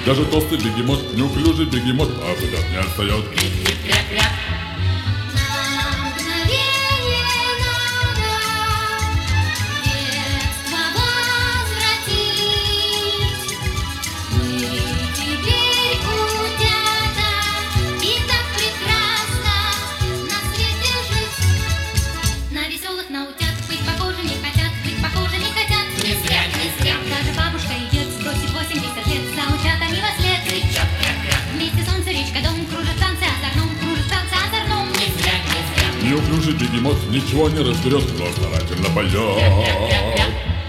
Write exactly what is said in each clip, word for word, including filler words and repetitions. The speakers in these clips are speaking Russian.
Даже толстый бегемот, неуклюжий бегемот, а взгляд не отстает. Неуклюжий бегемот ничего не разберет, но старательно поет.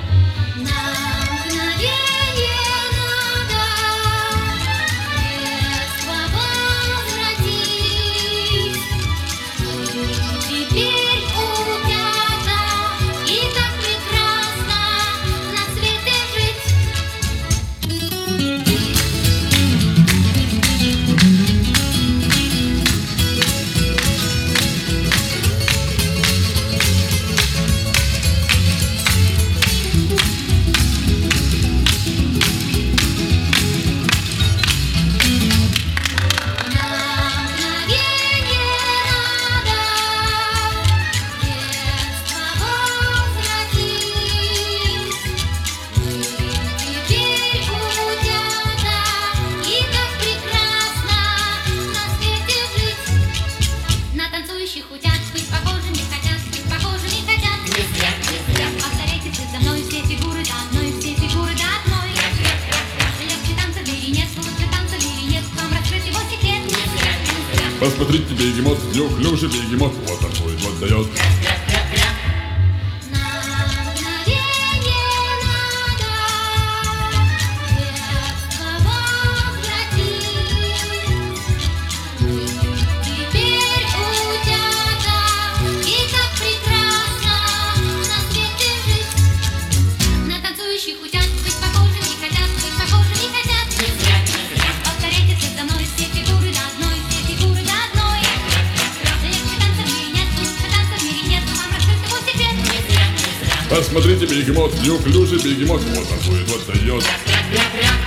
Посмотрите, бегемот, неуклюжий бегемот, вот такой вот дает. Посмотрите, бегемот, неуклюжий бегемот, вот такой вот дает.